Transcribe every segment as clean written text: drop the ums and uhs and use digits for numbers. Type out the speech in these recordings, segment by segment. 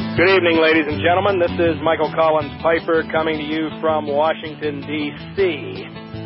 Good evening, ladies and gentlemen. This is Michael Collins Piper coming to you from Washington, D.C.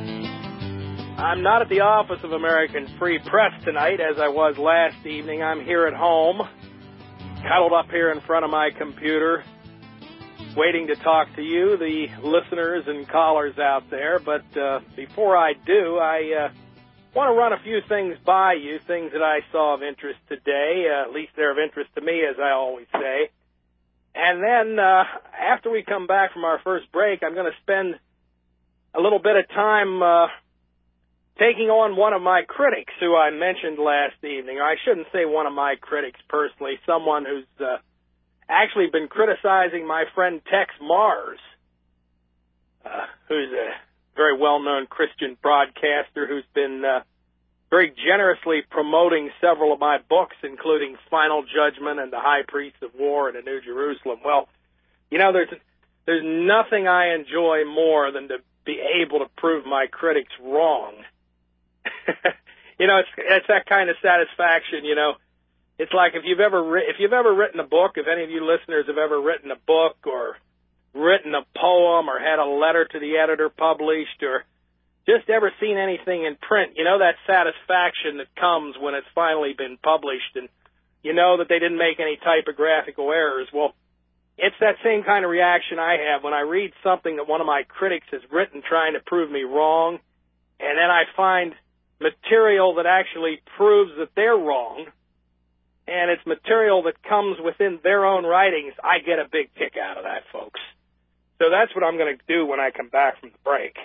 I'm not at the office of American Free Press tonight as I was last evening. I'm here at home, cuddled up here in front of my computer, waiting to talk to you, the listeners and callers out there. But before I do, I want to run a few things by you, things that I saw of interest today. At least they're of interest to me, as I always say. And then after we come back from our first break, I'm going to spend a little bit of time taking on one of my critics who I mentioned last evening. I shouldn't say one of my critics personally, someone who's actually been criticizing my friend Tex Mars, who's a very well-known Christian broadcaster who's been very generously promoting several of my books, including Final Judgment and The High Priest of War and the New Jerusalem. Well, you know, there's nothing I enjoy more than to be able to prove my critics wrong. You know, it's that kind of satisfaction, you know. It's like if you've ever written a book, if any of you listeners have ever written a book or written a poem or had a letter to the editor published or just ever seen anything in print, you know that satisfaction that comes when it's finally been published and you know that they didn't make any typographical errors. Well, it's that same kind of reaction I have when I read something that one of my critics has written trying to prove me wrong, and then I find material that actually proves that they're wrong, and it's material that comes within their own writings. I get a big kick out of that, folks. So that's what I'm going to do when I come back from the break.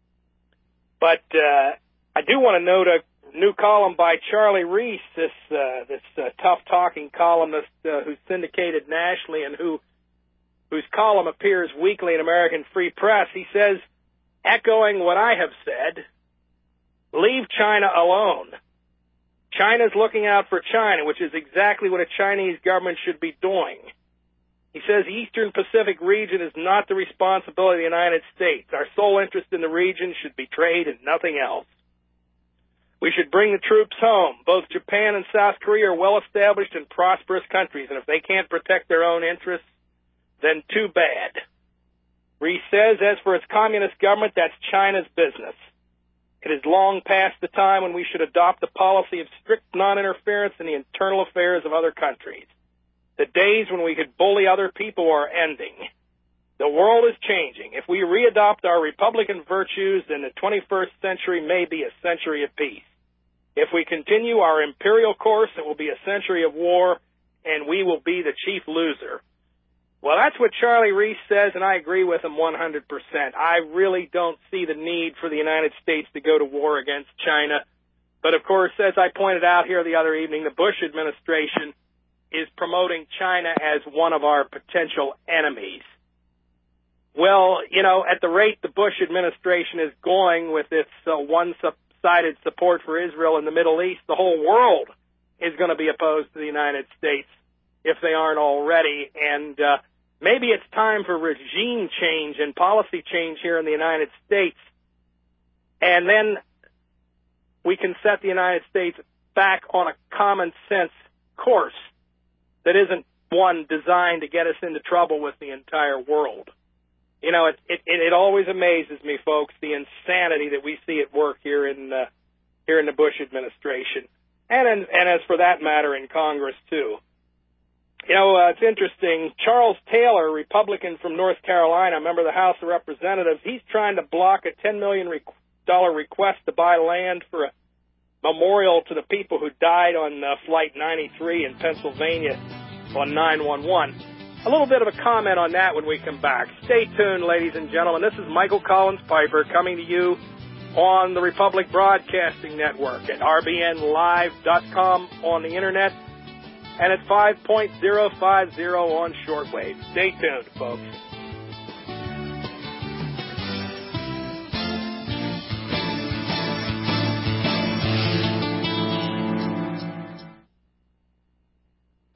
But I do want to note a new column by Charlie Reese, this tough-talking columnist who's syndicated nationally and whose column appears weekly in American Free Press. He says, echoing what I have said, leave China alone. China's looking out for China, which is exactly what a Chinese government should be doing. He says the Eastern Pacific region is not the responsibility of the United States. Our sole interest in the region should be trade and nothing else. We should bring the troops home. Both Japan and South Korea are well-established and prosperous countries, and if they can't protect their own interests, then too bad. Reese says, as for its communist government, that's China's business. It is long past the time when we should adopt a policy of strict non-interference in the internal affairs of other countries. The days when we could bully other people are ending. The world is changing. If we readopt our Republican virtues, then the 21st century may be a century of peace. If we continue our imperial course, it will be a century of war, and we will be the chief loser. Well, that's what Charlie Reese says, and I agree with him 100%. I really don't see the need for the United States to go to war against China. But, of course, as I pointed out here the other evening, the Bush administration is promoting China as one of our potential enemies. Well, you know, at the rate the Bush administration is going with its one-sided support for Israel in the Middle East, the whole world is going to be opposed to the United States if they aren't already. And maybe it's time for regime change and policy change here in the United States. And then we can set the United States back on a common-sense course that isn't one designed to get us into trouble with the entire world. You know, it always amazes me, folks, the insanity that we see at work here in the Bush administration, and as for that matter in Congress too. You know, it's interesting. Charles Taylor, Republican from North Carolina, member of the House of Representatives, he's trying to block a $10 million request to buy land for a memorial to the people who died on Flight 93 in Pennsylvania on 9/11. A little bit of a comment on that when we come back. Stay tuned, ladies and gentlemen. This is Michael Collins Piper coming to you on the Republic Broadcasting Network at rbnlive.com on the Internet and at 5.050 on shortwave. Stay tuned, folks.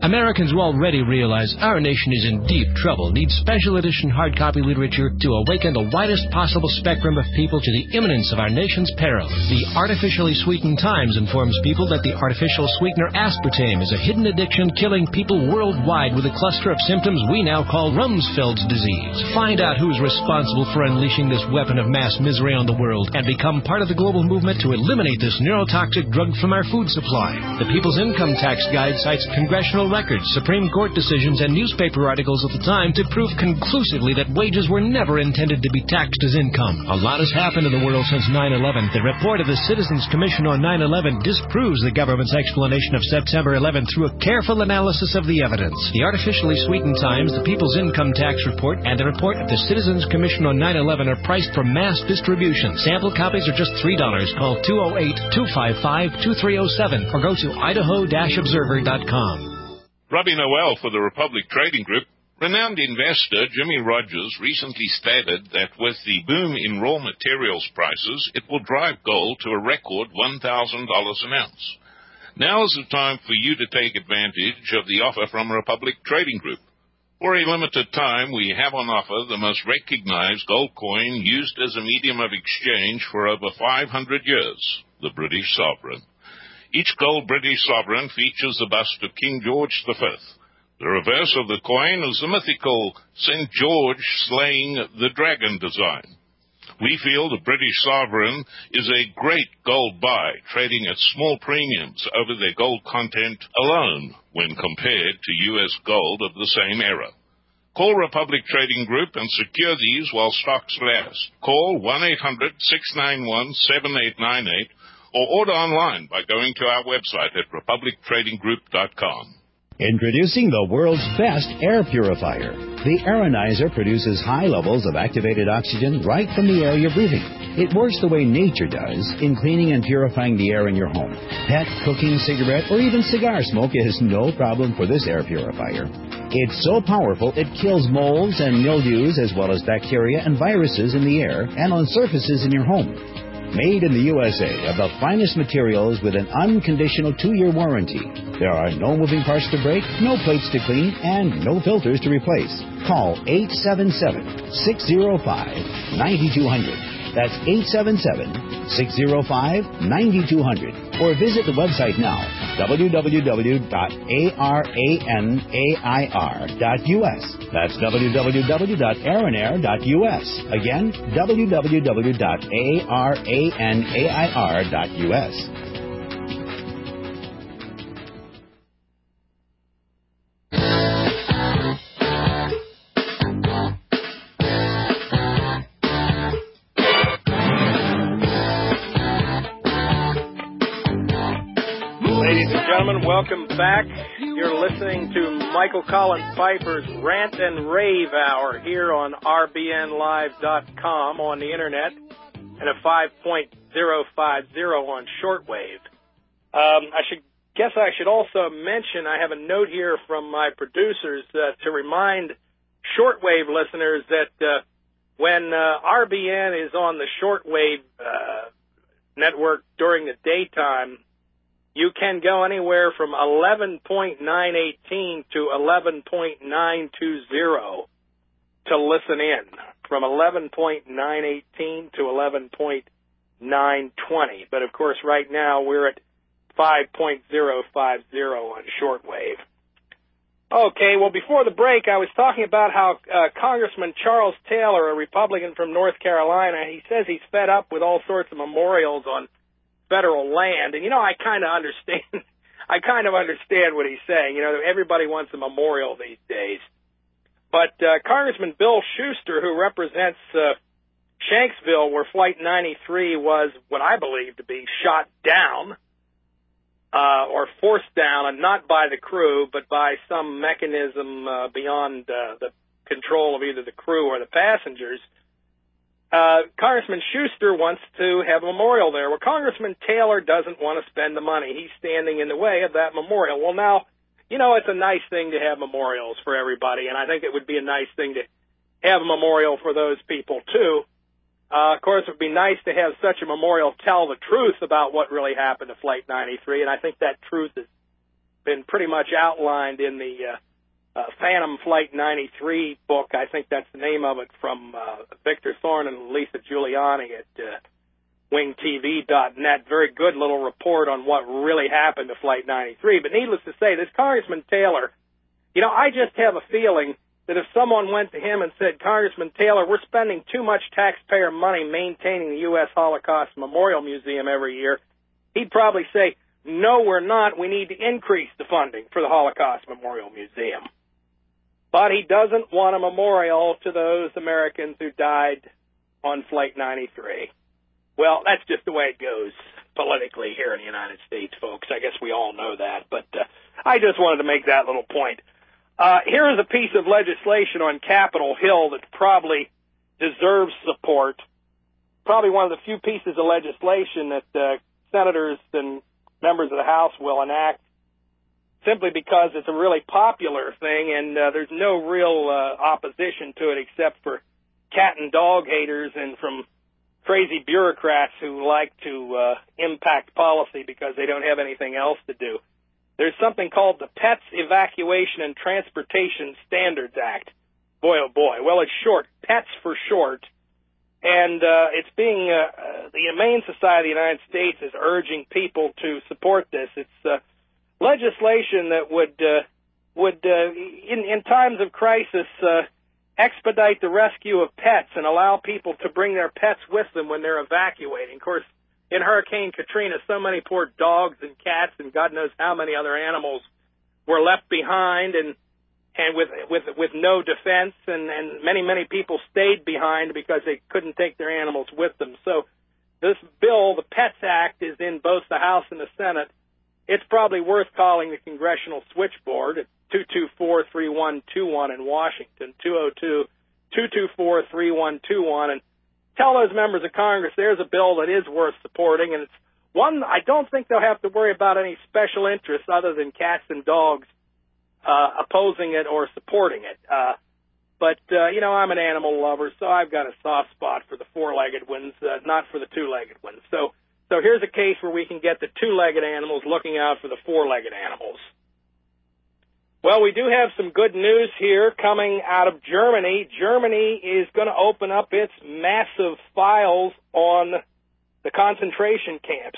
Americans will already realize our nation is in deep trouble, needs special edition hard copy literature to awaken the widest possible spectrum of people to the imminence of our nation's peril. The Artificially Sweetened Times informs people that the artificial sweetener aspartame is a hidden addiction killing people worldwide with a cluster of symptoms we now call Rumsfeld's disease. Find out who's responsible for unleashing this weapon of mass misery on the world and become part of the global movement to eliminate this neurotoxic drug from our food supply. The People's Income Tax Guide cites congressional records, Supreme Court decisions, and newspaper articles of the time to prove conclusively that wages were never intended to be taxed as income. A lot has happened in the world since 9/11. The report of the Citizens Commission on 9/11 disproves the government's explanation of September 11 through a careful analysis of the evidence. The Artificially Sweetened Times, the People's Income Tax Report, and the report of the Citizens Commission on 9/11 are priced for mass distribution. Sample copies are just $3. Call 208-255-2307 or go to idaho-observer.com. Robbie Noel for the Republic Trading Group. Renowned investor Jimmy Rogers recently stated that with the boom in raw materials prices, it will drive gold to a record $1,000 an ounce. Now is the time for you to take advantage of the offer from Republic Trading Group. For a limited time, we have on offer the most recognized gold coin used as a medium of exchange for over 500 years, the British Sovereign. Each gold British sovereign features the bust of King George V. The reverse of the coin is the mythical St. George slaying the dragon design. We feel the British sovereign is a great gold buy, trading at small premiums over their gold content alone when compared to U.S. gold of the same era. Call Republic Trading Group and secure these while stocks last. Call 1-800-691-7898 or order online by going to our website at republictradinggroup.com. Introducing the world's best air purifier. The Aeronizer produces high levels of activated oxygen right from the air you're breathing. It works the way nature does in cleaning and purifying the air in your home. Pet, cooking, cigarette, or even cigar smoke is no problem for this air purifier. It's so powerful it kills molds and mildews as well as bacteria and viruses in the air and on surfaces in your home. Made in the USA of the finest materials with an unconditional 2-year warranty. There are no moving parts to break, no plates to clean, and no filters to replace. Call 877-605-9200. That's 877-605-9200. Or visit the website now, www.aranair.us. That's www.aranair.us. Again, www.aranair.us. Welcome back. You're listening to Michael Collins Piper's Rant and Rave Hour here on rbnlive.com on the internet and a 5.050 on shortwave. I should also mention I have a note here from my producers to remind shortwave listeners that when RBN is on the shortwave network during the daytime, you can go anywhere from 11.918 to 11.920 to listen in, from 11.918 to 11.920. But, of course, right now we're at 5.050 on shortwave. Okay, well, before the break, I was talking about how Congressman Charles Taylor, a Republican from North Carolina, he says he's fed up with all sorts of memorials on federal land. And, I kind of understand. I kind of understand what he's saying. Everybody wants a memorial these days. But Congressman Bill Schuster, who represents Shanksville, where Flight 93 was what I believe to be shot down or forced down, and not by the crew, but by some mechanism beyond the control of either the crew or the passengers, Congressman Schuster wants to have a memorial there. Well, Congressman Taylor doesn't want to spend the money. He's standing in the way of that memorial. Well, now, it's a nice thing to have memorials for everybody, and I think it would be a nice thing to have a memorial for those people, too. Of course, it would be nice to have such a memorial tell the truth about what really happened to Flight 93, and I think that truth is been pretty much outlined in the Phantom Flight 93 book. I think that's the name of it, from Victor Thorne and Lisa Giuliani at wingtv.net. Very good little report on what really happened to Flight 93. But needless to say, this Congressman Taylor, I just have a feeling that if someone went to him and said, Congressman Taylor, we're spending too much taxpayer money maintaining the U.S. Holocaust Memorial Museum every year, he'd probably say, no, we're not. We need to increase the funding for the Holocaust Memorial Museum. But he doesn't want a memorial to those Americans who died on Flight 93. Well, that's just the way it goes politically here in the United States, folks. I guess we all know that. But I just wanted to make that little point. Here is a piece of legislation on Capitol Hill that probably deserves support. Probably one of the few pieces of legislation that senators and members of the House will enact, simply because it's a really popular thing, and there's no real opposition to it except for cat and dog haters and from crazy bureaucrats who like to impact policy because they don't have anything else to do. There's something called the Pets Evacuation and Transportation Standards Act. Boy, oh boy. Well, it's short. PETS for short. And it's being, the Humane Society of the United States is urging people to support this. It's legislation that would in times of crisis, expedite the rescue of pets and allow people to bring their pets with them when they're evacuating. Of course, in Hurricane Katrina, so many poor dogs and cats and God knows how many other animals were left behind and with no defense, and many people stayed behind because they couldn't take their animals with them. So this bill, the Pets Act, is in both the House and the Senate. It's probably worth calling the Congressional Switchboard at 224-3121 in Washington, 202-224-3121, and tell those members of Congress there's a bill that is worth supporting, and it's one I don't think they'll have to worry about any special interests other than cats and dogs opposing it or supporting it. But I'm an animal lover, so I've got a soft spot for the four-legged ones, not for the two-legged ones. So here's a case where we can get the two-legged animals looking out for the four-legged animals. Well, we do have some good news here coming out of Germany. Germany is going to open up its massive files on the concentration camps.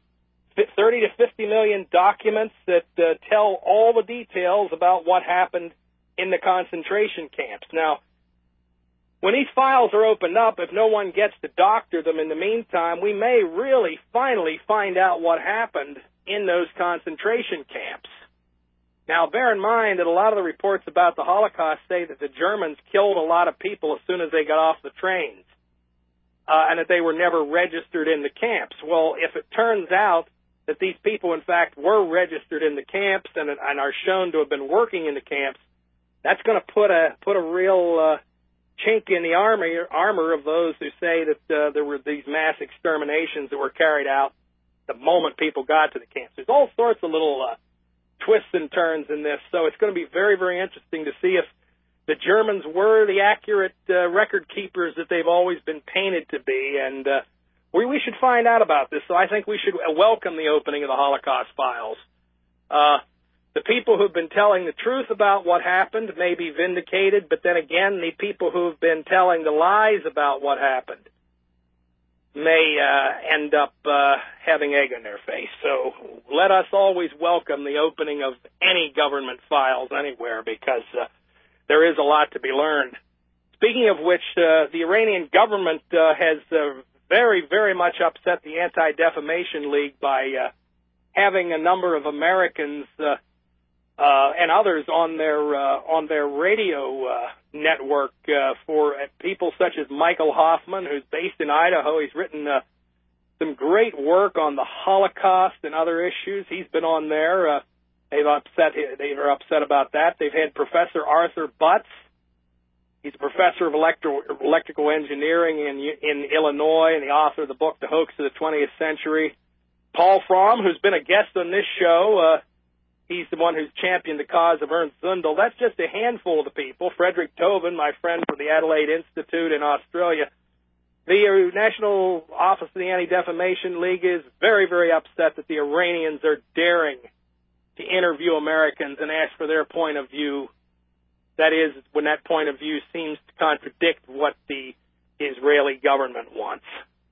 30 to 50 million documents that tell all the details about what happened in the concentration camps. Now, when these files are opened up, if no one gets to doctor them in the meantime, we may really finally find out what happened in those concentration camps. Now, bear in mind that a lot of the reports about the Holocaust say that the Germans killed a lot of people as soon as they got off the trains, and that they were never registered in the camps. Well, if it turns out that these people, in fact, were registered in the camps and are shown to have been working in the camps, that's going to put a real chink in the armor of those who say that there were these mass exterminations that were carried out the moment people got to the camps. There's all sorts of little twists and turns in this, so it's going to be very, very interesting to see if the Germans were the accurate record keepers that they've always been painted to be, and we should find out about this. So I think we should welcome the opening of the Holocaust files. The people who've been telling the truth about what happened may be vindicated, but then again, the people who've been telling the lies about what happened may end up having egg in their face. So let us always welcome the opening of any government files anywhere, because there is a lot to be learned. Speaking of which, the Iranian government has very, very much upset the Anti-Defamation League by having a number of Americans and others on their radio network for people such as Michael Hoffman, who's based in Idaho. He's written some great work on the Holocaust and other issues. He's been on there. They are upset about that. They've had Professor Arthur Butts. He's a professor of electrical engineering in Illinois and the author of the book, The Hoax of the 20th Century. Paul Fromm, who's been a guest on this show, he's the one who's championed the cause of Ernst Zundel. That's just a handful of the people. Frederick Tobin, my friend from the Adelaide Institute in Australia. The National Office of the Anti-Defamation League is very, very upset that the Iranians are daring to interview Americans and ask for their point of view. That is, when that point of view seems to contradict what the Israeli government wants.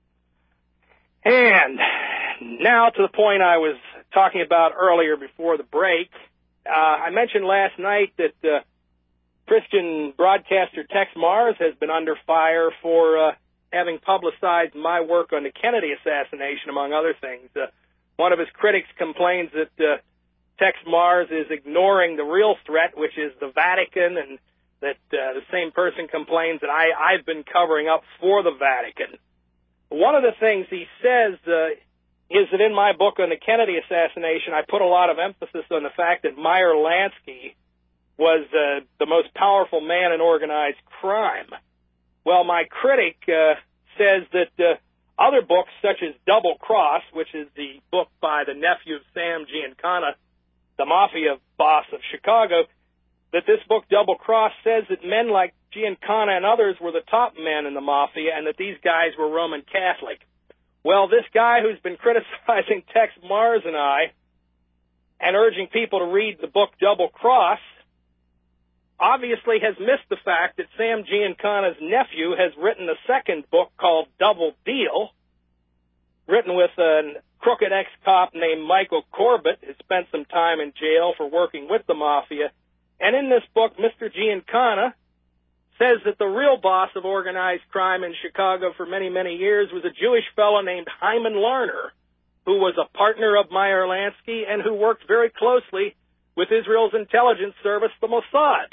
And now to the point I was talking about earlier before the break. I mentioned last night that Christian broadcaster Tex Mars has been under fire for having publicized my work on the Kennedy assassination, among other things. One of his critics complains that Tex Mars is ignoring the real threat, which is the Vatican, and that the same person complains that I've been covering up for the Vatican. One of the things he says is that in my book on the Kennedy assassination, I put a lot of emphasis on the fact that Meyer Lansky was the most powerful man in organized crime. Well, my critic says that other books, such as Double Cross, which is the book by the nephew of Sam Giancana, the mafia boss of Chicago, that this book, Double Cross, says that men like Giancana and others were the top men in the mafia and that these guys were Roman Catholic. Well, this guy who's been criticizing Tex Mars and I and urging people to read the book Double Cross obviously has missed the fact that Sam Giancana's nephew has written a second book called Double Deal, written with a crooked ex-cop named Michael Corbett, who spent some time in jail for working with the mafia. And in this book, Mr. Giancana says that the real boss of organized crime in Chicago for many, many years was a Jewish fellow named Hyman Lerner, who was a partner of Meyer Lansky and who worked very closely with Israel's intelligence service, the Mossad.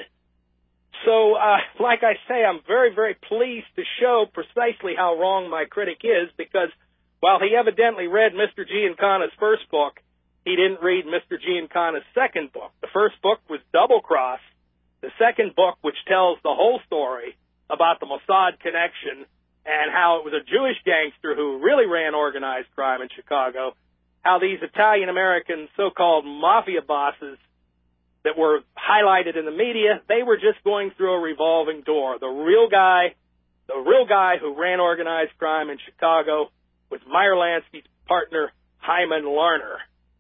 So, like I say, I'm very, very pleased to show precisely how wrong my critic is, because while he evidently read Mr. Giancana's first book, he didn't read Mr. Giancana's second book. The first book was Double Cross. The second book, which tells the whole story about the Mossad connection and how it was a Jewish gangster who really ran organized crime in Chicago, how these Italian-American so-called mafia bosses that were highlighted in the media, they were just going through a revolving door. The real guy who ran organized crime in Chicago was Meyer Lansky's partner, Hyman Lerner.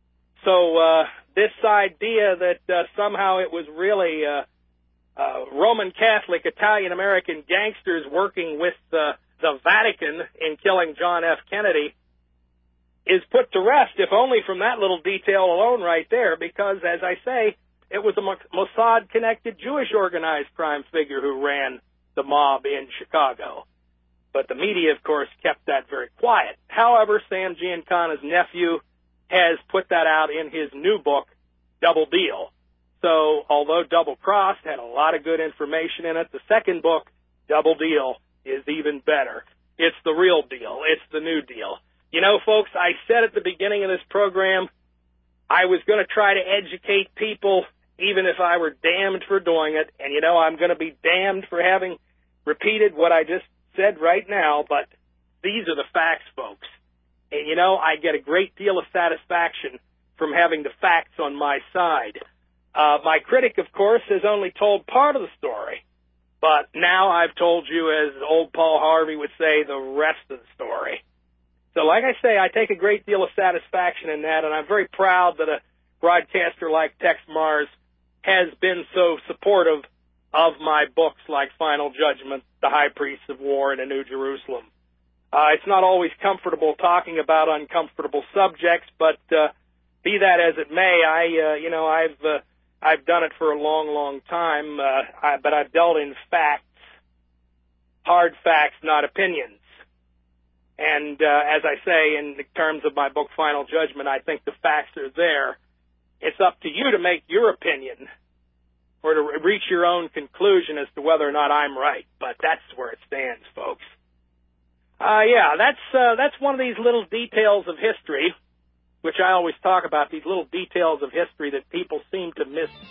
So this idea that somehow it was really Roman Catholic Italian-American gangsters working with the Vatican in killing John F. Kennedy is put to rest, if only from that little detail alone right there, because, as I say, it was a Mossad-connected Jewish organized crime figure who ran the mob in Chicago. But the media, of course, kept that very quiet. However, Sam Giancana's nephew has put that out in his new book, Double Deal. So, although Double Cross had a lot of good information in it, the second book, Double Deal, is even better. It's the real deal. It's the new deal. You know, folks, I said at the beginning of this program I was going to try to educate people, even if I were damned for doing it. And, you know, I'm going to be damned for having repeated what I just said right now, but these are the facts, folks. And, you know, I get a great deal of satisfaction from having the facts on my side. My critic, of course, has only told part of the story, but now I've told you, as old Paul Harvey would say, the rest of the story. So like I say, I take a great deal of satisfaction in that, and I'm very proud that a broadcaster like Tex Mars has been so supportive of my books like Final Judgment, The High Priests of War, and A New Jerusalem. It's not always comfortable talking about uncomfortable subjects, but be that as it may, I've done it for a long, long time, but I've dealt in facts, hard facts, not opinions. And as I say, in terms of my book, Final Judgment, I think the facts are there. It's up to you to make your opinion or to reach your own conclusion as to whether or not I'm right. But that's where it stands, folks. That's one of these little details of history, which I always talk about, these little details of history that people seem to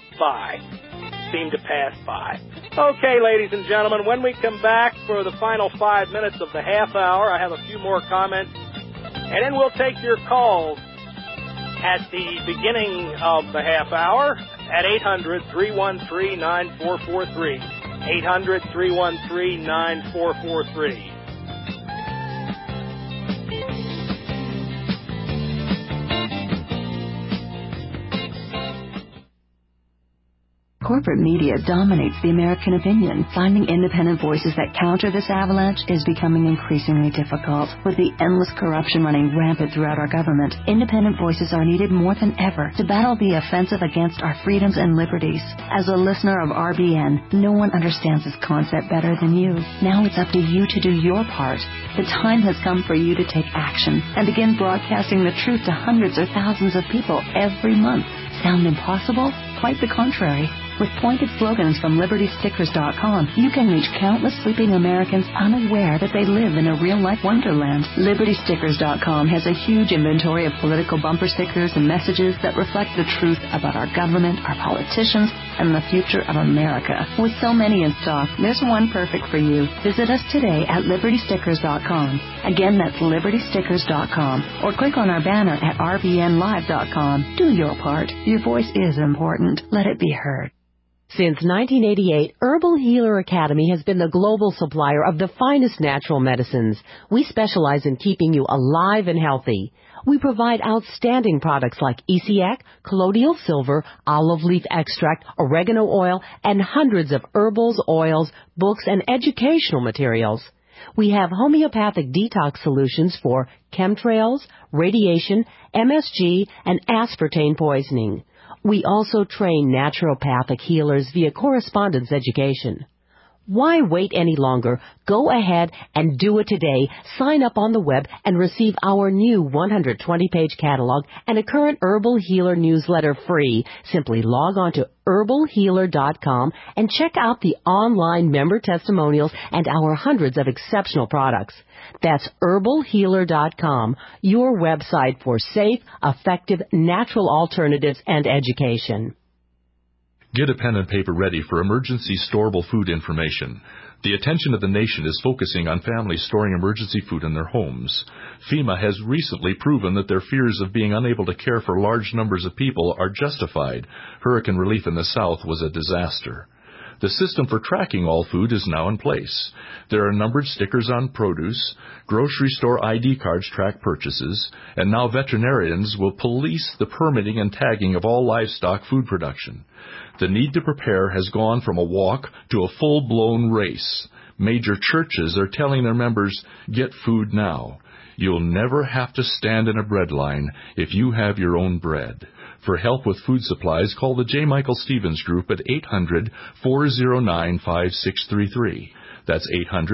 pass by. Okay, ladies and gentlemen, when we come back for the final 5 minutes of the half hour, I have a few more comments, and then we'll take your calls at the beginning of the half hour at 800-313-9443. 800-313-9443. corporate media dominates the American opinion. Finding independent voices that counter this avalanche is becoming increasingly difficult. With the endless corruption running rampant throughout our government, independent voices are needed more than ever to battle the offensive against our freedoms and liberties. As a listener of RBN, no one understands this concept better than you. Now it's up to you to do your part. The time has come for you to take action and begin broadcasting the truth to hundreds or thousands of people every month. Sound impossible? Quite the contrary. With pointed slogans from LibertyStickers.com, you can reach countless sleeping Americans unaware that they live in a real-life wonderland. LibertyStickers.com has a huge inventory of political bumper stickers and messages that reflect the truth about our government, our politicians, and the future of America. With so many in stock, there's one perfect for you. Visit us today at LibertyStickers.com. Again, that's LibertyStickers.com. Or click on our banner at RBNLive.com. Do your part. Your voice is important. Let it be heard. Since 1988, Herbal Healer Academy has been the global supplier of the finest natural medicines. We specialize in keeping you alive and healthy. We provide outstanding products like Essiac, colloidal silver, olive leaf extract, oregano oil, and hundreds of herbals, oils, books, and educational materials. We have homeopathic detox solutions for chemtrails, radiation, MSG, and aspartame poisoning. We also train naturopathic healers via correspondence education. Why wait any longer? Go ahead and do it today. Sign up on the web and receive our new 120-page catalog and a current Herbal Healer newsletter free. Simply log on to herbalhealer.com and check out the online member testimonials and our hundreds of exceptional products. That's herbalhealer.com, your website for safe, effective, natural alternatives and education. Get a pen and paper ready for emergency storable food information. The attention of the nation is focusing on families storing emergency food in their homes. FEMA has recently proven that their fears of being unable to care for large numbers of people are justified. Hurricane relief in the South was a disaster. The system for tracking all food is now in place. There are numbered stickers on produce, grocery store ID cards track purchases, and now veterinarians will police the permitting and tagging of all livestock food production. The need to prepare has gone from a walk to a full-blown race. Major churches are telling their members, get food now. You'll never have to stand in a bread line if you have your own bread. For help with food supplies, call the J. Michael Stevens Group at 800-409-5633. That's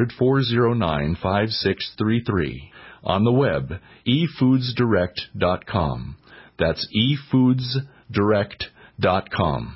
800-409-5633. On the web, efoodsdirect.com. That's efoodsdirect.com.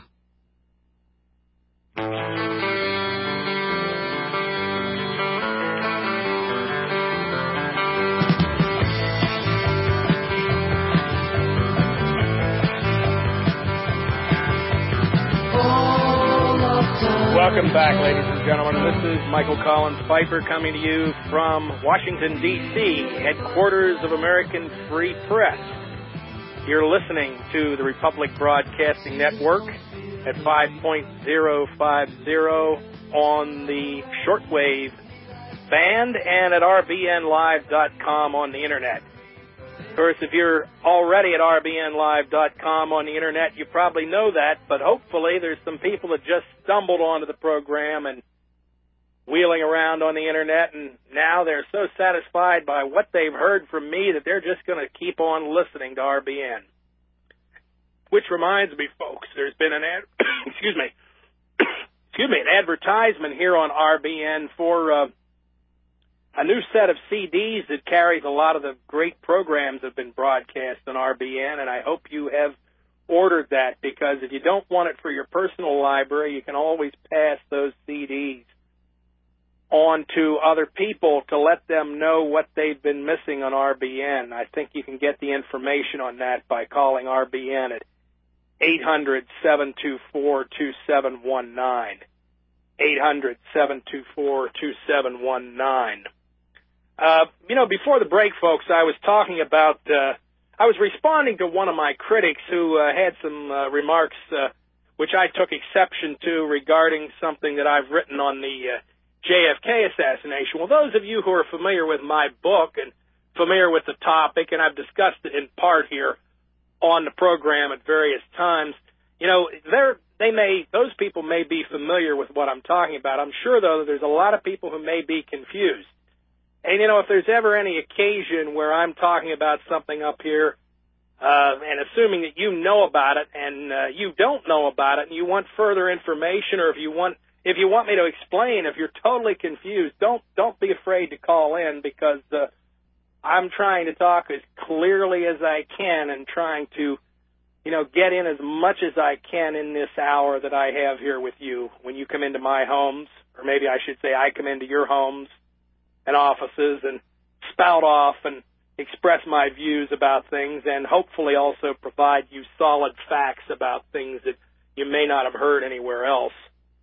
Welcome back, ladies and gentlemen. This is Michael Collins Piper coming to you from Washington, D.C., headquarters of American Free Press. You're listening to the Republic Broadcasting Network at 5.050 on the shortwave band and at rbnlive.com on the Internet. Of course, if you're already at rbnlive.com on the Internet, you probably know that, but hopefully there's some people that just stumbled onto the program and wheeling around on the Internet, and now they're so satisfied by what they've heard from me that they're just going to keep on listening to RBN. Which reminds me, folks, there's been an an advertisement here on RBN for a new set of CDs that carries a lot of the great programs that have been broadcast on RBN, and I hope you have ordered that, because if you don't want it for your personal library, you can always pass those CDs on to other people to let them know what they've been missing on RBN. I think you can get the information on that by calling RBN at 800-724-2719. 800-724-2719. Before the break, folks, I was talking about, I was responding to one of my critics who had some remarks which I took exception to regarding something that I've written on the JFK assassination. Well, those of you who are familiar with my book and familiar with the topic, and I've discussed it in part here on the program at various times, they those people may be familiar with what I'm talking about. I'm sure, though, that there's a lot of people who may be confused. And, if there's ever any occasion where I'm talking about something up here, and assuming that you know about it and you don't know about it and you want further information, or if you want me to explain, if you're totally confused, don't be afraid to call in, because I'm trying to talk as clearly as I can and trying to, get in as much as I can in this hour that I have here with you when you come into my homes, or maybe I should say I come into your homes and offices and spout off and express my views about things, and hopefully also provide you solid facts about things that you may not have heard anywhere else.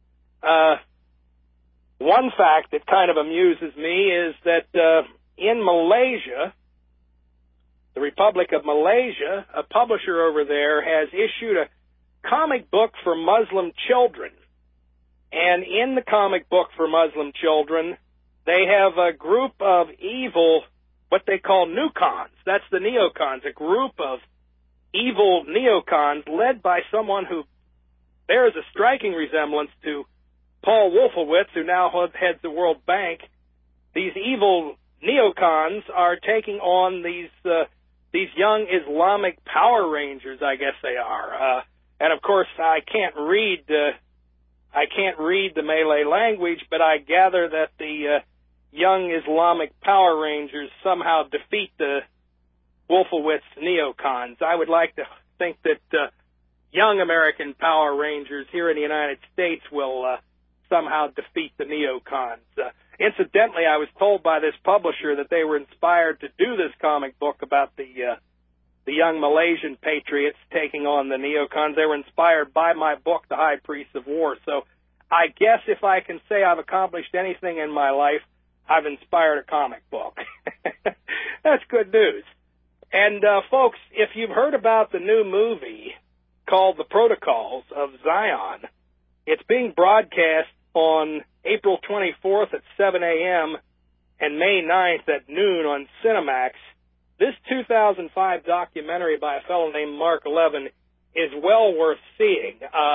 One fact that kind of amuses me is that in Malaysia, the Republic of Malaysia, a publisher over there has issued a comic book for Muslim children. And in the comic book for Muslim children, they have a group of evil, what they call neocons. That's the neocons, a group of evil neocons led by someone who bears a striking resemblance to Paul Wolfowitz, who now heads the World Bank. These evil neocons are taking on these young Islamic Power Rangers, I guess they are. And of course, I can't read the Malay language, but I gather that the young Islamic Power Rangers somehow defeat the Wolfowitz neocons. I would like to think that young American Power Rangers here in the United States will somehow defeat the neocons. Incidentally, I was told by this publisher that they were inspired to do this comic book about the young Malaysian patriots taking on the neocons. They were inspired by my book, The High Priest of War. So I guess if I can say I've accomplished anything in my life, I've inspired a comic book. That's good news. And, folks, if you've heard about the new movie called The Protocols of Zion, it's being broadcast on April 24th at 7 a.m. and May 9th at noon on Cinemax. This 2005 documentary by a fellow named Mark Levin is well worth seeing.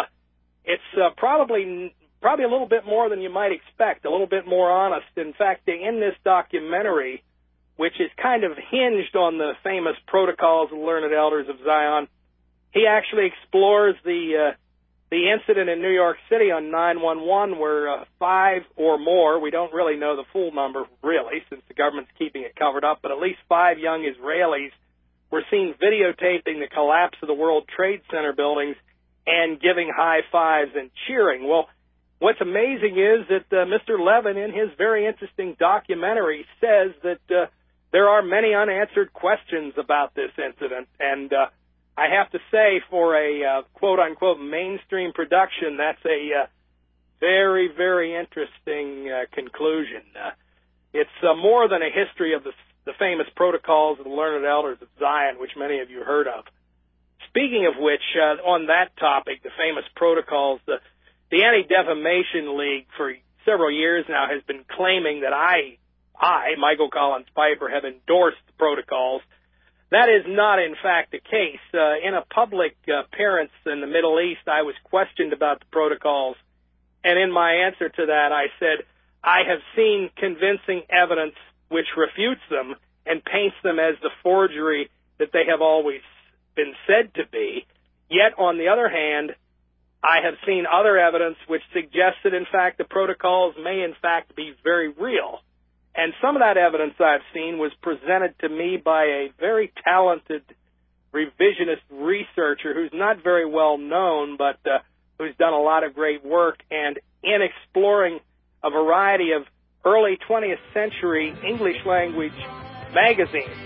It's probably a little bit more than you might expect, a little bit more honest. In fact, in this documentary, which is kind of hinged on the famous Protocols of the Learned Elders of Zion, he actually explores the incident in New York City on 9/11 where 5 or more, we don't really know the full number really since the government's keeping it covered up, but at least 5 young Israelis were seen videotaping the collapse of the World Trade Center buildings and giving high fives and cheering. Well, what's amazing is that Mr. Levin, in his very interesting documentary, says that there are many unanswered questions about this incident, and I have to say, for a quote-unquote mainstream production, that's a very, very interesting conclusion. It's more than a history of the famous Protocols of the Learned Elders of Zion, which many of you heard of. Speaking of which, on that topic, the famous Protocols, the Anti-Defamation League for several years now has been claiming that I, Michael Collins Piper, have endorsed the Protocols. That is not, in fact, the case. In a public appearance in the Middle East, I was questioned about the Protocols, and in my answer to that, I said, I have seen convincing evidence which refutes them and paints them as the forgery that they have always been said to be. Yet, on the other hand, I have seen other evidence which suggests that, in fact, the Protocols may, in fact, be very real. And some of that evidence I've seen was presented to me by a very talented revisionist researcher who's not very well known, but who's done a lot of great work. And in exploring a variety of early 20th century English language magazines,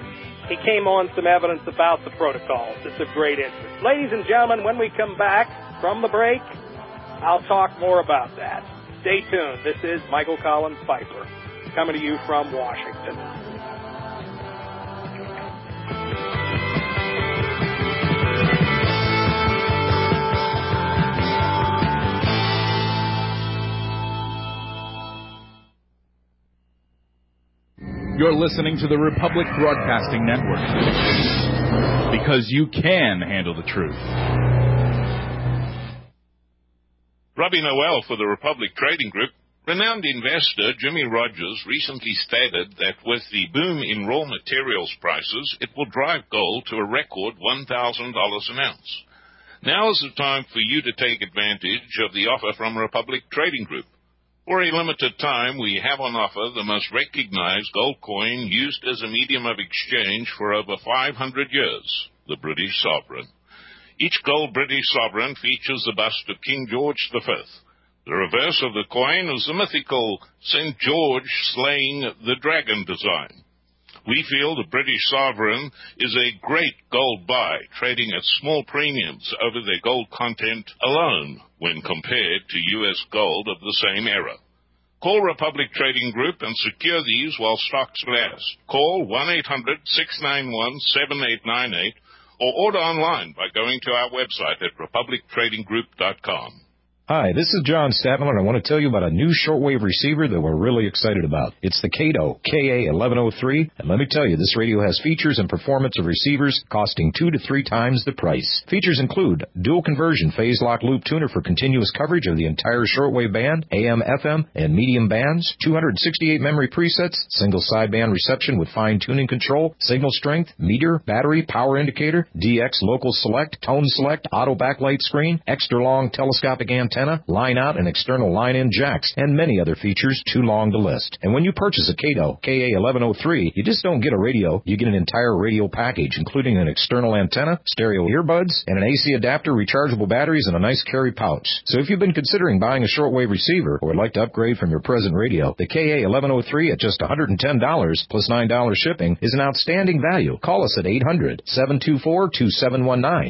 he came on some evidence about the Protocols. It's of great interest. Ladies and gentlemen, when we come back from the break, I'll talk more about that. Stay tuned. This is Michael Collins Piper, coming to you from Washington. You're listening to the Republic Broadcasting Network, because you can handle the truth. Robbie Noel for the Republic Trading Group. Renowned investor Jimmy Rogers recently stated that with the boom in raw materials prices, it will drive gold to a record $1,000 an ounce. Now is the time for you to take advantage of the offer from Republic Trading Group. For a limited time, we have on offer the most recognized gold coin used as a medium of exchange for over 500 years, the British Sovereign. Each gold British sovereign features a bust of King George V. The reverse of the coin is the mythical St. George slaying the dragon design. We feel the British sovereign is a great gold buy, trading at small premiums over their gold content alone when compared to U.S. gold of the same era. Call Republic Trading Group and secure these while stocks last. Call 1-800-691-7898 or order online by going to our website at republictradinggroup.com. Hi, this is John Statmiller, and I want to tell you about a new shortwave receiver that we're really excited about. It's the Kato KA1103, and let me tell you, this radio has features and performance of receivers costing 2 to 3 times the price. Features include dual conversion phase lock loop tuner for continuous coverage of the entire shortwave band, AM, FM, and medium bands, 268 memory presets, single sideband reception with fine tuning control, signal strength, meter, battery, power indicator, DX local select, tone select, auto backlight screen, extra long telescopic antenna, line out and external line-in jacks, and many other features too long to list. And when you purchase a Kato KA1103, you just don't get a radio, you get an entire radio package, including an external antenna, stereo earbuds, and an AC adapter, rechargeable batteries, and a nice carry pouch. So if you've been considering buying a shortwave receiver or would like to upgrade from your present radio, the KA1103 at just $110 plus $9 shipping is an outstanding value. Call us at 800-724-2719.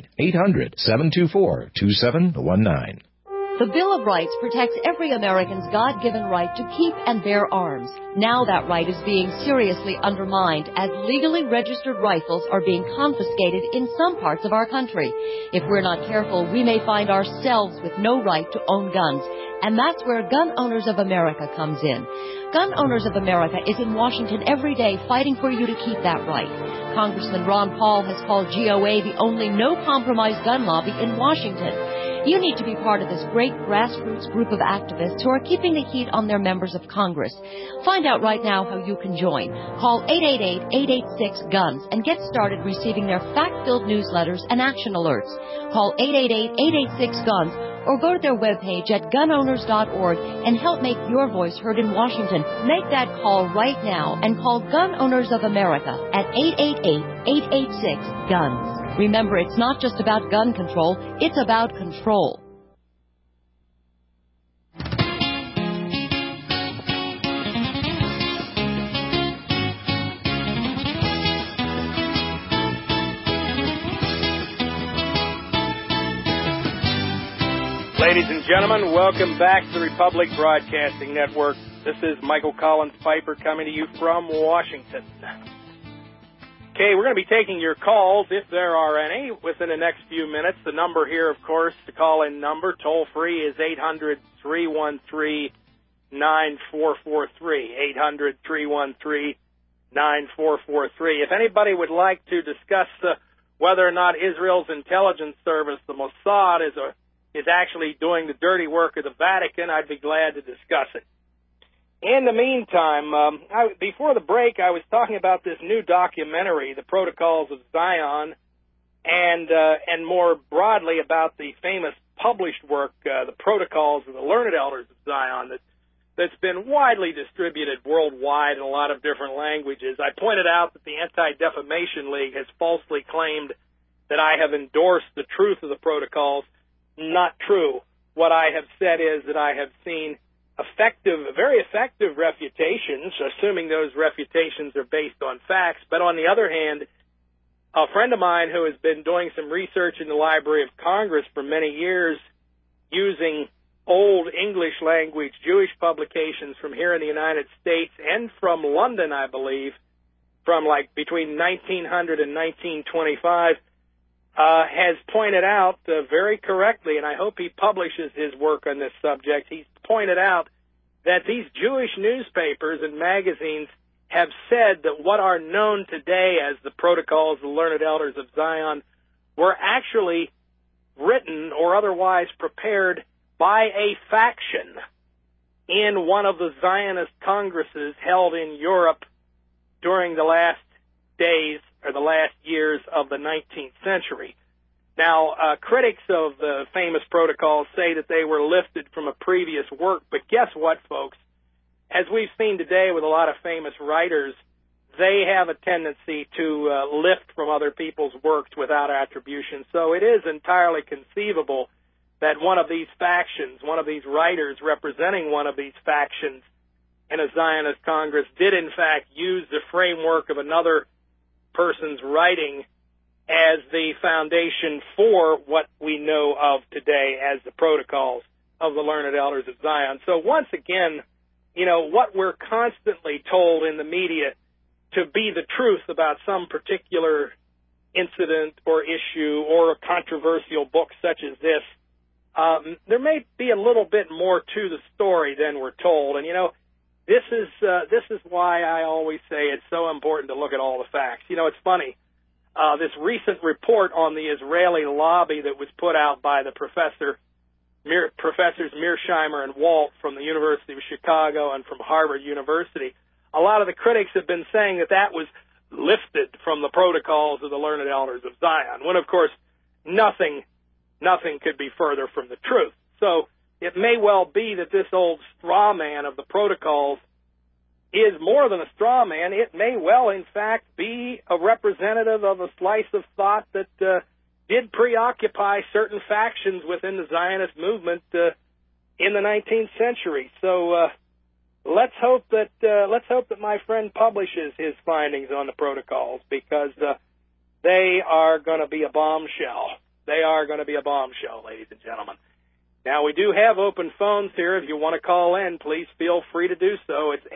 800-724-2719. The Bill of Rights protects every American's God-given right to keep and bear arms. Now that right is being seriously undermined as legally registered rifles are being confiscated in some parts of our country. If we're not careful, we may find ourselves with no right to own guns. And that's where Gun Owners of America comes in. Gun Owners of America is in Washington every day fighting for you to keep that right. Congressman Ron Paul has called GOA the only no-compromise gun lobby in Washington. You need to be part of this great grassroots group of activists who are keeping the heat on their members of Congress. Find out right now how you can join. Call 888-886-GUNS and get started receiving their fact-filled newsletters and action alerts. Call 888-886-GUNS or go to their webpage at gunowners.org and help make your voice heard in Washington. Make that call right now and call Gun Owners of America at 888-886-GUNS. Remember, it's not just about gun control, it's about control. Ladies and gentlemen, welcome back to the Republic Broadcasting Network. This is Michael Collins Piper coming to you from Washington. Okay, we're going to be taking your calls, if there are any, within the next few minutes. The number here, of course, the call-in number, toll-free, is 800-313-9443, 800-313-9443. If anybody would like to discuss whether or not Israel's intelligence service, the Mossad, is actually doing the dirty work of the Vatican, I'd be glad to discuss it. In the meantime, before the break, I was talking about this new documentary, The Protocols of Zion, and more broadly about the famous published work, The Protocols of the Learned Elders of Zion, that's been widely distributed worldwide in a lot of different languages. I pointed out that the Anti-Defamation League has falsely claimed that I have endorsed the truth of the protocols. Not true. What I have said is that I have seen very effective refutations, assuming those refutations are based on facts. But on the other hand, a friend of mine who has been doing some research in the Library of Congress for many years using old English language Jewish publications from here in the United States and from London, I believe, from like between 1900 and 1925, has pointed out very correctly, and I hope he publishes his work on this subject, he's pointed out that these Jewish newspapers and magazines have said that what are known today as the Protocols of the Learned Elders of Zion were actually written or otherwise prepared by a faction in one of the Zionist congresses held in Europe during the last days or the last years of the 19th century. Now, critics of the famous protocols say that they were lifted from a previous work, but guess what, folks? As we've seen today with a lot of famous writers, they have a tendency to lift from other people's works without attribution. So it is entirely conceivable that one of these factions, one of these writers representing one of these factions in a Zionist Congress did in fact use the framework of another person's writing as the foundation for what we know of today as the protocols of the Learned Elders of Zion. So once again, what we're constantly told in the media to be the truth about some particular incident or issue or a controversial book such as this, there may be a little bit more to the story than we're told. And, this is why I always say it's so important to look at all the facts. It's funny. This recent report on the Israeli lobby that was put out by the Professors Mearsheimer and Walt from the University of Chicago and from Harvard University, a lot of the critics have been saying that was lifted from the protocols of the Learned Elders of Zion, when, of course, nothing could be further from the truth. So it may well be that this old straw man of the protocols is more than a straw man. It may well, in fact, be a representative of a slice of thought that did preoccupy certain factions within the Zionist movement in the 19th century. So let's hope that my friend publishes his findings on the protocols, because they are going to be a bombshell. They are going to be a bombshell, ladies and gentlemen. Now, we do have open phones here. If you want to call in, please feel free to do so. It's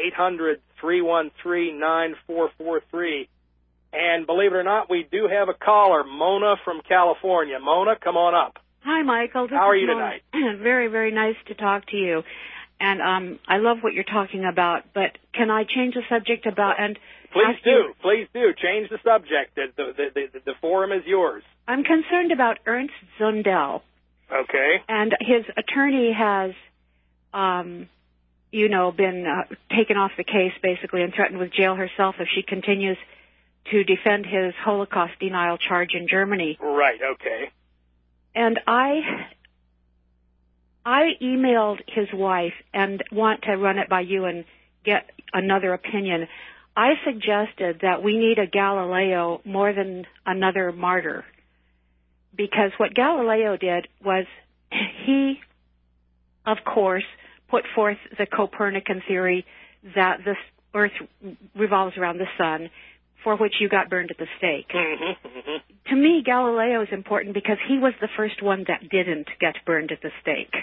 800-313-9443. And believe it or not, we do have a caller, Mona from California. Mona, come on up. Hi, Michael. How are you tonight? Very, very nice to talk to you. And I love what you're talking about, but can I change the subject about... and Please do. Please do. Change the subject. The forum is yours. I'm concerned about Ernst Zundel. Okay. And his attorney has, been taken off the case, basically, and threatened with jail herself if she continues to defend his Holocaust denial charge in Germany. Right, okay. And I emailed his wife and want to run it by you and get another opinion. I suggested that we need a Galileo more than another martyr, because what Galileo did was he, of course, put forth the Copernican theory that the Earth revolves around the sun, for which you got burned at the stake. Mm-hmm, mm-hmm. To me, Galileo is important because he was the first one that didn't get burned at the stake.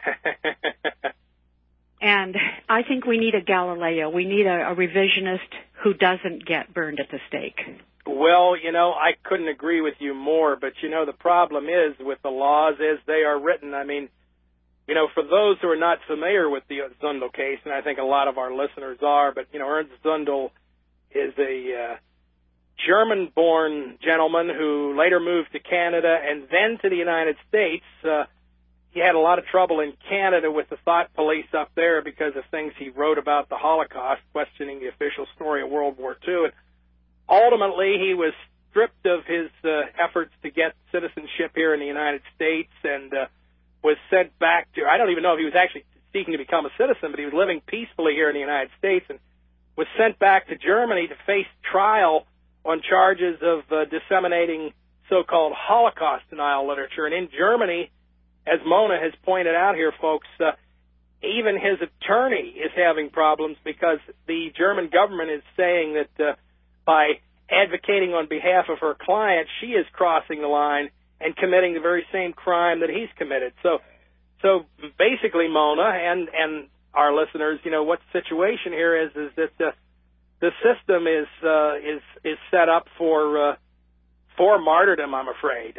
And I think we need a Galileo. We need a revisionist who doesn't get burned at the stake. Well, I couldn't agree with you more, but, the problem is with the laws as they are written. I mean, for those who are not familiar with the Zundel case, and I think a lot of our listeners are, but, Ernst Zundel is a German-born gentleman who later moved to Canada and then to the United States. He had a lot of trouble in Canada with the thought police up there because of things he wrote about the Holocaust, questioning the official story of World War II. And ultimately, he was stripped of his efforts to get citizenship here in the United States and was sent back to, I don't even know if he was actually seeking to become a citizen, but he was living peacefully here in the United States and was sent back to Germany to face trial on charges of disseminating so-called Holocaust denial literature. And in Germany, as Mona has pointed out here, folks, even his attorney is having problems because the German government is saying that by advocating on behalf of her client, she is crossing the line and committing the very same crime that he's committed. So basically, Mona and our listeners, what the situation here is that the system is set up for martyrdom, I'm afraid.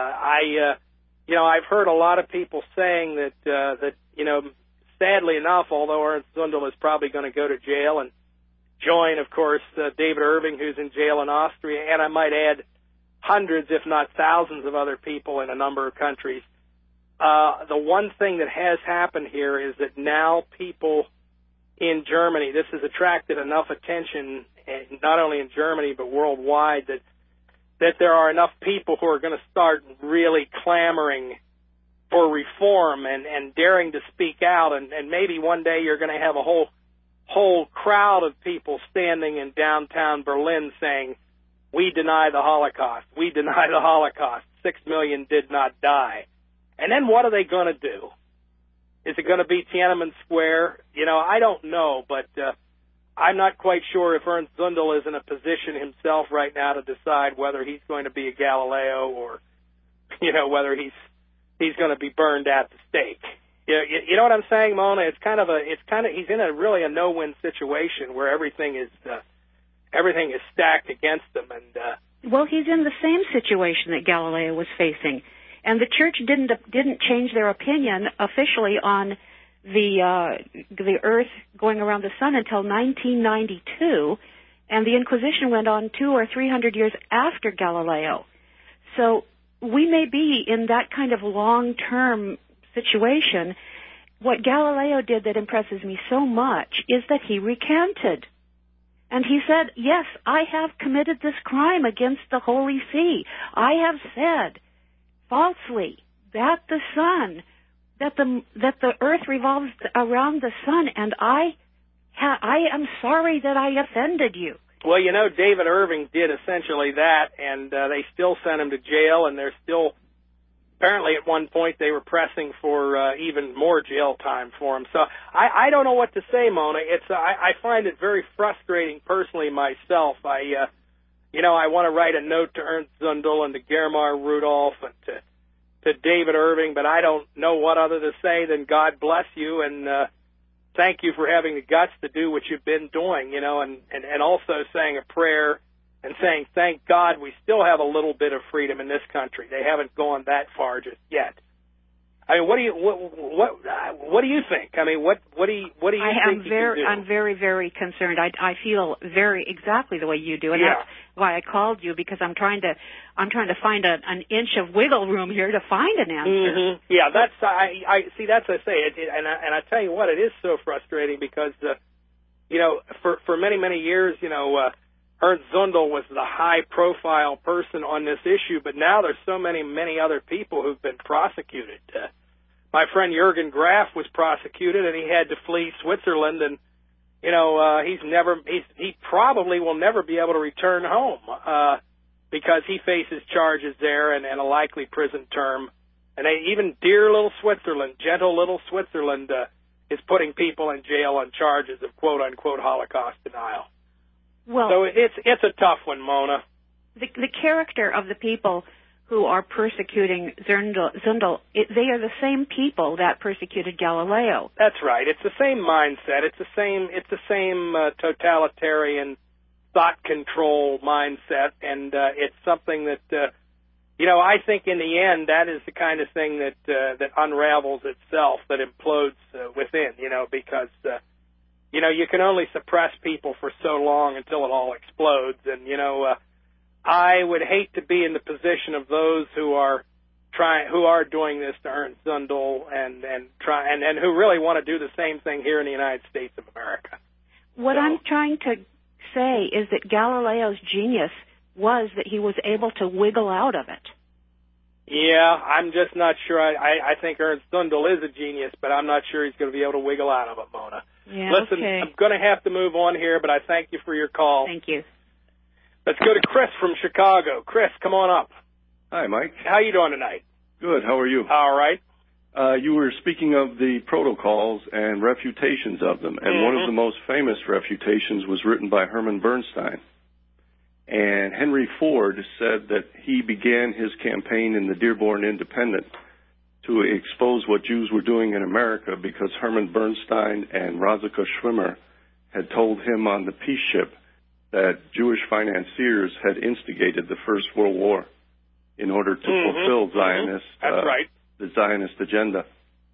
I've heard a lot of people saying that sadly enough, although Ernst Zundel is probably going to go to jail and join, of course, David Irving, who's in jail in Austria, and I might add hundreds, if not thousands, of other people in a number of countries. the one thing that has happened here is that now people in Germany, this has attracted enough attention, not only in Germany but worldwide, that there are enough people who are going to start really clamoring for reform and daring to speak out, and maybe one day you're going to have a whole crowd of people standing in downtown Berlin saying, "We deny the Holocaust. We deny the Holocaust. 6 million did not die." And then what are they going to do? Is it going to be Tiananmen Square? I don't know, but I'm not quite sure if Ernst Zundel is in a position himself right now to decide whether he's going to be a Galileo or, whether he's going to be burned at the stake. You know what I'm saying, Mona? He's in a no-win situation where everything is stacked against him, and well, he's in the same situation that Galileo was facing, and the church didn't change their opinion officially on the Earth going around the sun until 1992, and the Inquisition went on 200 or 300 years after Galileo. So we may be in that kind of long-term situation. What Galileo did that impresses me so much is that he recanted. And he said, yes, I have committed this crime against the Holy See. I have said falsely that the earth revolves around the sun, and I am sorry that I offended you. Well, David Irving did essentially that, and they still sent him to jail, and they're still, apparently at one point they were pressing for even more jail time for him. So I don't know what to say, Mona. I find it very frustrating personally myself. I want to write a note to Ernst Zundel and to Germar Rudolph and to David Irving, but I don't know what other to say than God bless you and thank you for having the guts to do what you've been doing, and also saying a prayer and saying, thank God we still have a little bit of freedom in this country. They haven't gone that far just yet. I mean, what do you think? I mean, what do you think you can do? I'm very, very concerned. I feel exactly the way you do, and that's why I called you, because I'm trying to find an inch of wiggle room here to find an answer. Mm-hmm. Yeah, I see. That's what I say, and I tell you what, it is so frustrating because for many years, Ernst Zundel was the high-profile person on this issue, but now there's so many other people who've been prosecuted. My friend Jürgen Graf was prosecuted, and he had to flee Switzerland, and he probably will never be able to return home because he faces charges there and a likely prison term. And even dear little Switzerland, gentle little Switzerland, is putting people in jail on charges of quote-unquote Holocaust denial. Well, so it's a tough one, Mona. The character of the people who are persecuting Zundel, they are the same people that persecuted Galileo. That's right. It's the same mindset. It's the same totalitarian thought control mindset, and it's something that I think in the end that is the kind of thing that unravels itself, that implodes within. Because you can only suppress people for so long until it all explodes. And, I would hate to be in the position of those who are doing this to Ernst Zundel and who really want to do the same thing here in the United States of America. What I'm trying to say is that Galileo's genius was that he was able to wiggle out of it. Yeah, I'm just not sure. I think Ernst Zundel is a genius, but I'm not sure he's going to be able to wiggle out of it, Mona. Yeah, listen, okay. I'm going to have to move on here, but I thank you for your call. Thank you. Let's go to Chris from Chicago. Chris, come on up. Hi, Mike. How you doing tonight? Good. How are you? All right. You were speaking of the protocols and refutations of them, and one of the most famous refutations was written by Herman Bernstein. And Henry Ford said that he began his campaign in the Dearborn Independent to expose what Jews were doing in America because Herman Bernstein and Rosika Schwimmer had told him on the peace ship that Jewish financiers had instigated the First World War in order to fulfill Zionist, the Zionist agenda.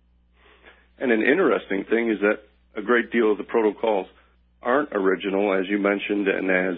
And an interesting thing is that a great deal of the protocols aren't original, as you mentioned, and as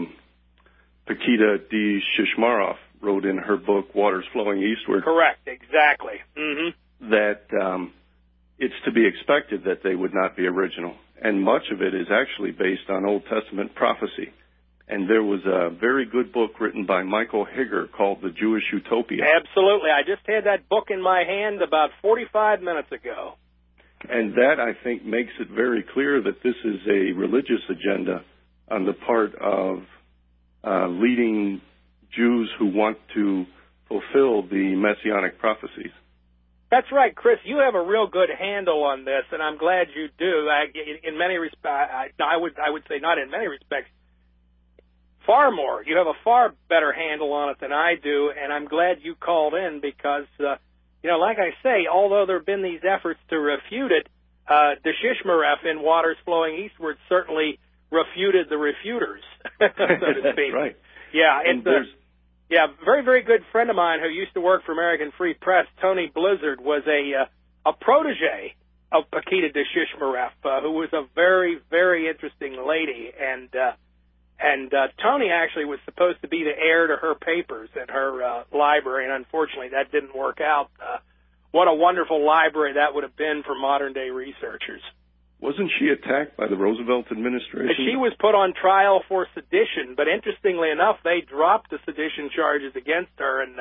Paquita D. Shishmarov wrote in her book, Waters Flowing Eastward. Correct, exactly. Mm-hmm. that it's to be expected that they would not be original. And much of it is actually based on Old Testament prophecy. And there was a very good book written by Michael Higger called The Jewish Utopia. Absolutely. I just had that book in my hand about 45 minutes ago. And that, I think, makes it very clear that this is a religious agenda on the part of leading Jews who want to fulfill the Messianic prophecies. That's right, Chris. You have a real good handle on this, and I'm glad you do. In many respects, I would say not in many respects, far more. You have a far better handle on it than I do, and I'm glad you called in because, like I say, although there have been these efforts to refute it, Deshishmaref in Waters Flowing Eastward certainly refuted the refuters, so to speak. Right. Yeah, very, very good friend of mine who used to work for American Free Press, Tony Blizzard, was a protege of Paquita Deshishmaref, who was a very, very interesting lady, and Tony actually was supposed to be the heir to her papers in her library, and unfortunately that didn't work out. What a wonderful library that would have been for modern-day researchers. Wasn't she attacked by the Roosevelt administration? She was put on trial for sedition, but interestingly enough, they dropped the sedition charges against her, and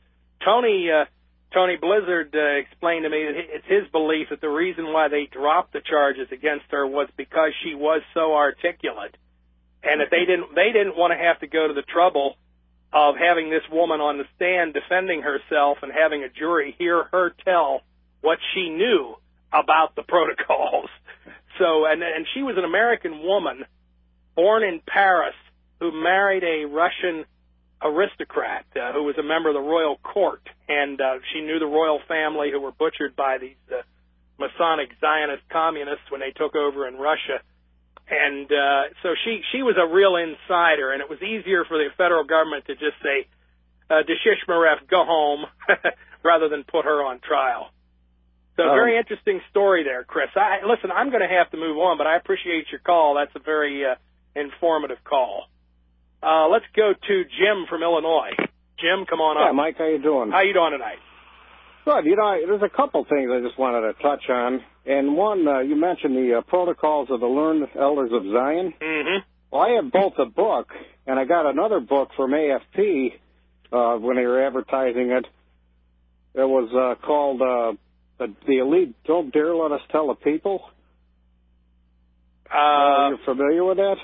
Tony Blizzard explained to me that it's his belief that the reason why they dropped the charges against her was because she was so articulate, and that they didn't want to have to go to the trouble of having this woman on the stand defending herself and having a jury hear her tell what she knew about the protocols. So, and she was an American woman born in Paris who married a Russian aristocrat who was a member of the royal court, and she knew the royal family who were butchered by these Masonic Zionist communists when they took over in Russia. And so she was a real insider, and it was easier for the federal government to just say, Deshishmaref, go home, rather than put her on trial. So very interesting story there, Chris. Listen, I'm going to have to move on, but I appreciate your call. That's a very informative call. Let's go to Jim from Illinois. Jim, come on up. Yeah, Mike, how you doing? How you doing tonight? Good. There's a couple things I just wanted to touch on. And one, you mentioned the Protocols of the Learned Elders of Zion. Mm-hmm. Well, I have both a book, and I got another book from AFP when they were advertising it. It was called... The Elite Don't Dare Let Us Tell the People. Are you familiar with that?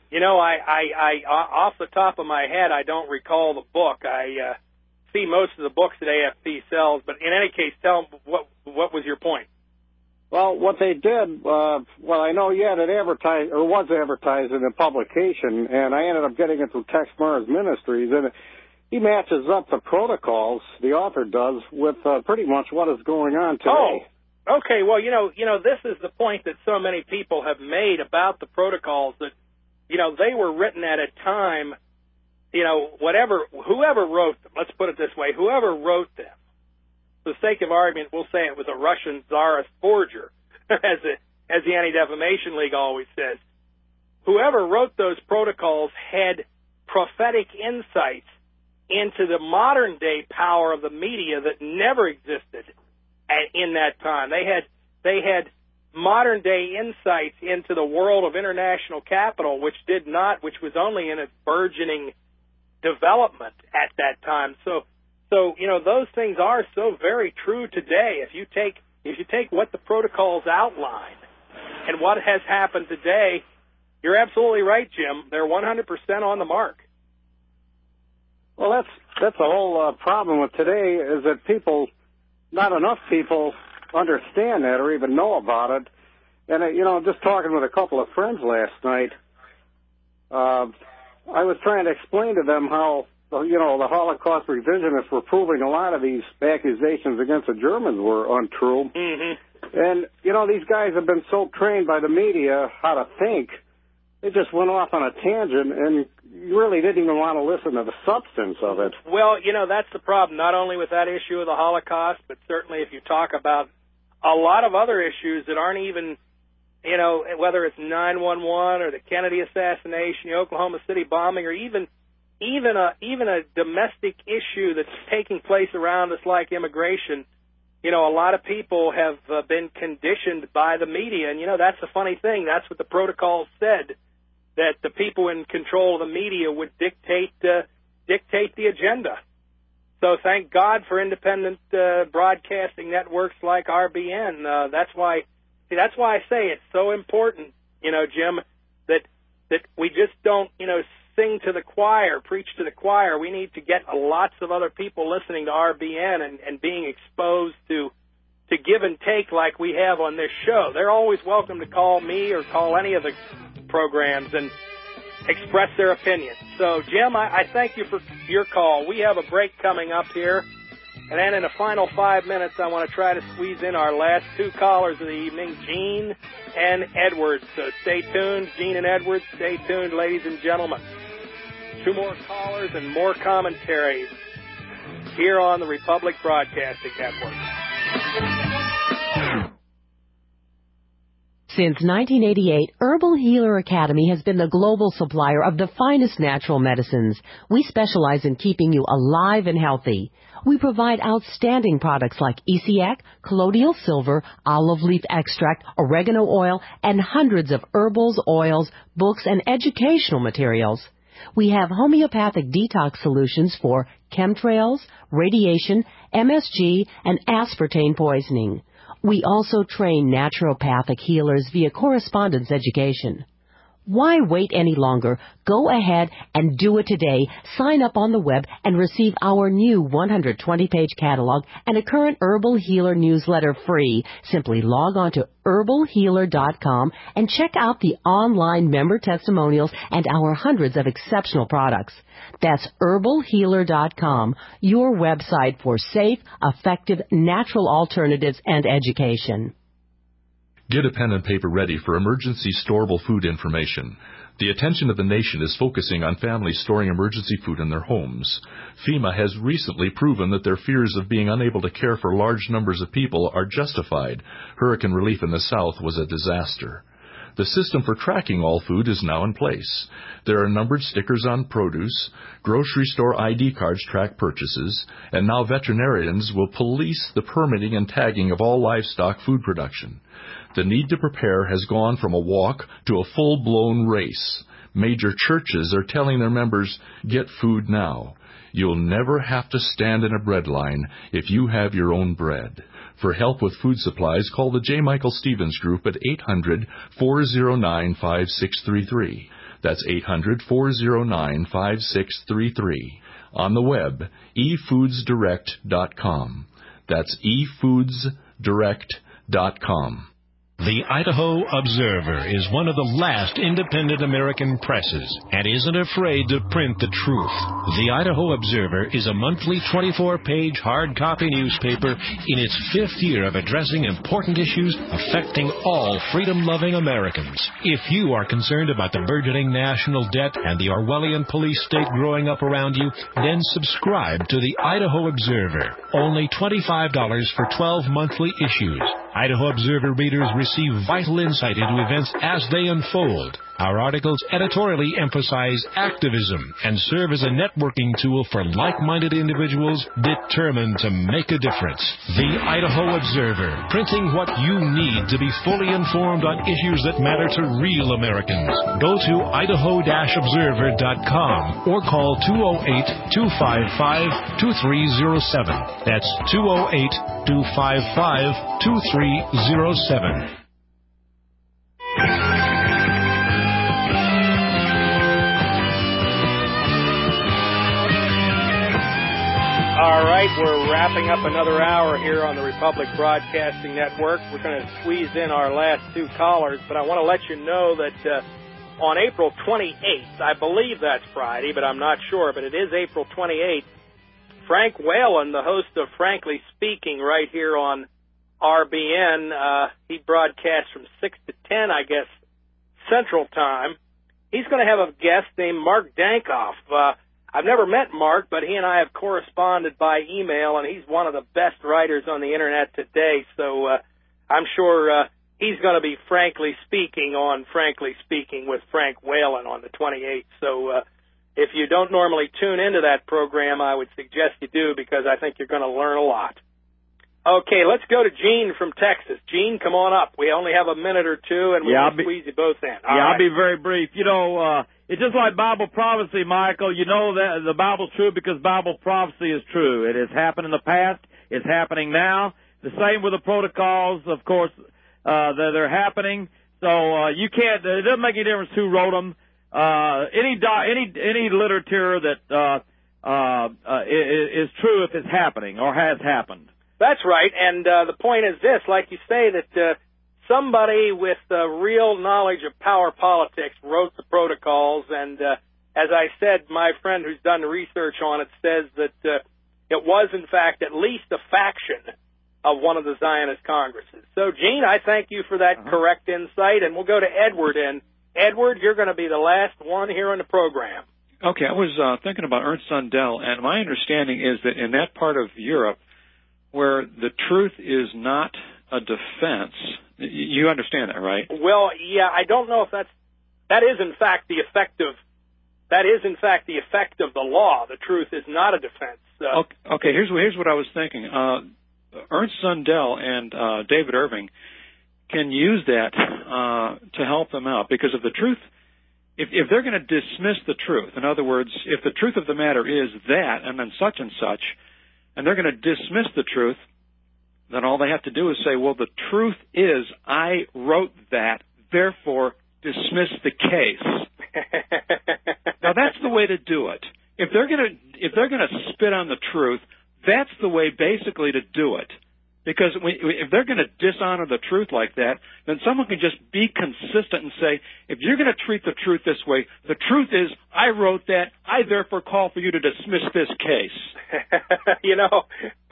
I off the top of my head, I don't recall the book. I see most of the books that AFP sells, but in any case, tell them what was your point? Well, what they did, I know you had it advertised, or was advertised in a publication, and I ended up getting it through Tex Mars Ministries, and he matches up the protocols, the author does, with pretty much what is going on today. Oh, okay. Well, this is the point that so many people have made about the protocols that, they were written at a time, whoever wrote them, let's put it this way, whoever wrote them, for the sake of argument, we'll say it was a Russian czarist forger, as the Anti-Defamation League always says. Whoever wrote those protocols had prophetic insights into the modern-day power of the media that never existed in that time. They had modern-day insights into the world of international capital, which was only in its burgeoning development at that time. So those things are so very true today. If you take what the protocols outline and what has happened today, you're absolutely right, Jim. They're 100% on the mark. Well, that's the whole problem with today is that not enough people understand that or even know about it. And, just talking with a couple of friends last night, I was trying to explain to them how, the Holocaust revisionists were proving a lot of these accusations against the Germans were untrue. Mm-hmm. And, these guys have been so trained by the media how to think, they just went off on a tangent and you really didn't even want to listen to the substance of it. Well, that's the problem, not only with that issue of the Holocaust, but certainly if you talk about a lot of other issues that aren't even, whether it's 9/11 or the Kennedy assassination, the Oklahoma City bombing, or even a domestic issue that's taking place around us like immigration. a lot of people have been conditioned by the media, and that's the funny thing. That's what the protocol said, that the people in control of the media would dictate the agenda. So thank God for independent broadcasting networks like RBN. That's why I say it's so important, Jim, that we just don't, sing to the choir, preach to the choir. We need to get lots of other people listening to RBN and being exposed to give and take like we have on this show. They're always welcome to call me or call any of the programs and express their opinion. So, Jim, I thank you for your call. We have a break coming up here, and then in the final 5 minutes, I want to try to squeeze in our last two callers of the evening, Gene and Edwards. So stay tuned, Gene and Edwards. Stay tuned, ladies and gentlemen. Two more callers and more commentaries here on the Republic Broadcasting Network. Since 1988, Herbal Healer Academy has been the global supplier of the finest natural medicines. We specialize in keeping you alive and healthy. We provide outstanding products like Essiac, colloidal silver, olive leaf extract, oregano oil, and hundreds of herbals, oils, books, and educational materials. We have homeopathic detox solutions for chemtrails, radiation, MSG, and aspartame poisoning. We also train naturopathic healers via correspondence education. Why wait any longer? Go ahead and do it today. Sign up on the web and receive our new 120-page catalog and a current Herbal Healer newsletter free. Simply log on to herbalhealer.com and check out the online member testimonials and our hundreds of exceptional products. That's herbalhealer.com, your website for safe, effective, natural alternatives and education. Get a pen and paper ready for emergency storable food information. The attention of the nation is focusing on families storing emergency food in their homes. FEMA has recently proven that their fears of being unable to care for large numbers of people are justified. Hurricane relief in the South was a disaster. The system for tracking all food is now in place. There are numbered stickers on produce, grocery store ID cards track purchases, and now veterinarians will police the permitting and tagging of all livestock food production. The need to prepare has gone from a walk to a full-blown race. Major churches are telling their members, get food now. You'll never have to stand in a bread line if you have your own bread. For help with food supplies, call the J. Michael Stevens Group at 800-409-5633. That's 800-409-5633. On the web, efoodsdirect.com. That's efoodsdirect.com. The Idaho Observer is one of the last independent American presses and isn't afraid to print the truth. The Idaho Observer is a monthly 24-page hard copy newspaper in its 5th year of addressing important issues affecting all freedom-loving Americans. If you are concerned about the burgeoning national debt and the Orwellian police state growing up around you, then subscribe to the Idaho Observer. Only $25 for 12 monthly issues. Idaho Observer readers receive vital insight into events as they unfold. Our articles editorially emphasize activism and serve as a networking tool for like-minded individuals determined to make a difference. The Idaho Observer, printing what you need to be fully informed on issues that matter to real Americans. Go to idaho-observer.com or call 208-255-2307. That's 208-255-2307. All right, we're wrapping up another hour here on the Republic Broadcasting Network. We're going to squeeze in our last two callers, but I want to let you know that on April 28th, I believe that's Friday, but I'm not sure, but it is April 28th, Frank Whalen, the host of Frankly Speaking right here on RBN, he broadcasts from 6 to 10, I guess, Central Time. He's going to have a guest named Mark Dankoff. I've never met Mark, but he and I have corresponded by email, and he's one of the best writers on the Internet today, so I'm sure he's going to be frankly speaking on Frankly Speaking with Frank Whalen on the 28th. So if you don't normally tune into that program, I would suggest you do, because I think you're going to learn a lot. Okay, let's go to Gene from Texas. Gene, come on up. We only have a minute or two, and we'll squeeze you both in. All right. I'll be very brief. You know, it's just like Bible prophecy, Michael. You know that the Bible's true because Bible prophecy is true. It has happened in the past. It's happening now. The same with the protocols, of course, that are happening. So you can't. It doesn't make any difference who wrote them. Any literature that is true if it's happening or has happened. That's right, and the point is this, like you say, that somebody with real knowledge of power politics wrote the protocols, and as I said, my friend who's done the research on it says that it was, in fact, at least a faction of one of the Zionist Congresses. So, Gene, I thank you for that correct insight, and we'll go to Edward, and Edward, you're going to be the last one here on the program. Okay, I was thinking about Ernst Sundell, and my understanding is that in that part of Europe, where the truth is not a defense. You understand that, right? Well, yeah, I don't know if that is in fact the effect of the law. The truth is not a defense. Okay, here's what I was thinking. Ernst Sundell and David Irving can use that to help them out, because if the truth, if they're going to dismiss the truth, in other words, if the truth of the matter is that and then such and such, and they're going to dismiss the truth, then all they have to do is say, well, the truth is I wrote that, therefore dismiss the case. Now, that's the way to do it. If they're going to spit on the truth, that's the way basically to do it. Because if they're going to dishonor the truth like that, then someone can just be consistent and say, if you're going to treat the truth this way, the truth is, I wrote that, I therefore call for you to dismiss this case. You know,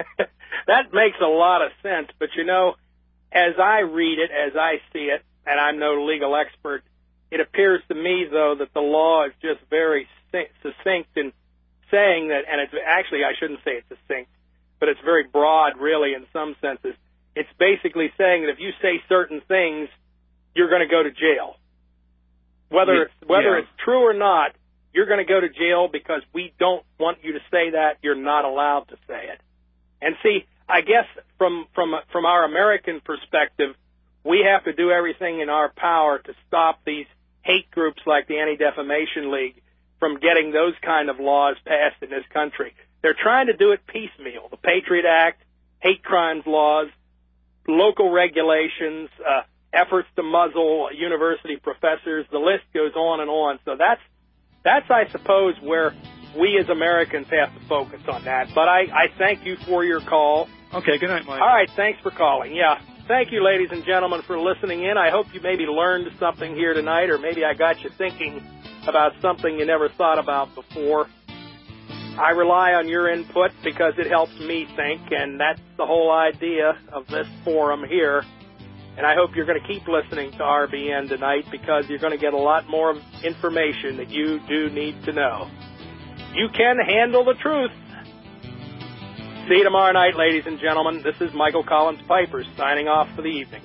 that makes a lot of sense. But, you know, as I read it, as I see it, and I'm no legal expert, it appears to me, though, that the law is just very succinct in saying that, and it's actually, I shouldn't say it's succinct, but it's very broad, really, in some senses. It's basically saying that if you say certain things, you're going to go to jail. Whether it's true or not, you're going to go to jail because we don't want you to say that. You're not allowed to say it. And see, I guess from our American perspective, we have to do everything in our power to stop these hate groups like the Anti-Defamation League from getting those kind of laws passed in this country. They're trying to do it piecemeal. The Patriot Act, hate crimes laws, local regulations, efforts to muzzle university professors. The list goes on and on. So that's I suppose, where we as Americans have to focus on that. But I thank you for your call. Okay, good night, Mike. All right, thanks for calling. Yeah, thank you, ladies and gentlemen, for listening in. I hope you maybe learned something here tonight, or maybe I got you thinking about something you never thought about before. I rely on your input because it helps me think, and that's the whole idea of this forum here. And I hope you're going to keep listening to RBN tonight, because you're going to get a lot more information that you do need to know. You can handle the truth. See you tomorrow night, ladies and gentlemen. This is Michael Collins Piper signing off for the evening.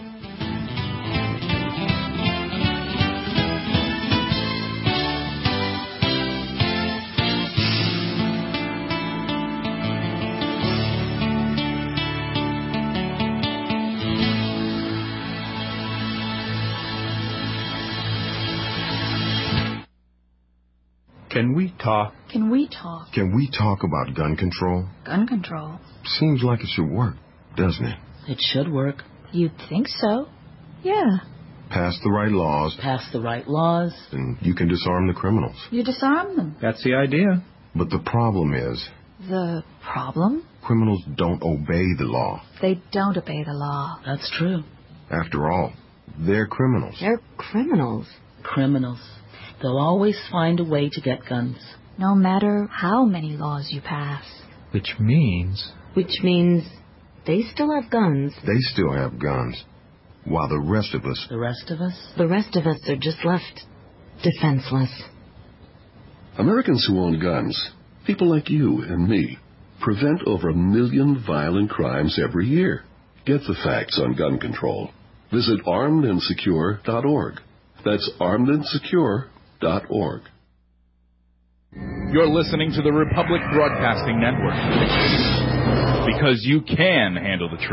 Can we talk? Can we talk? Can we talk about gun control? Gun control? Seems like it should work, doesn't it? It should work. You'd think so. Yeah. Pass the right laws. Pass the right laws. And you can disarm the criminals. You disarm them. That's the idea. But the problem is... The problem? Criminals don't obey the law. They don't obey the law. That's true. After all, they're criminals. They're criminals. Criminals. They'll always find a way to get guns. No matter how many laws you pass. Which means they still have guns. They still have guns. While the rest of us... The rest of us? The rest of us are just left defenseless. Americans who own guns, people like you and me, prevent over 1 million violent crimes every year. Get the facts on gun control. Visit armedandsecure.org. That's armedandsecure.org. You're listening to the Republic Broadcasting Network. Because you can handle the truth.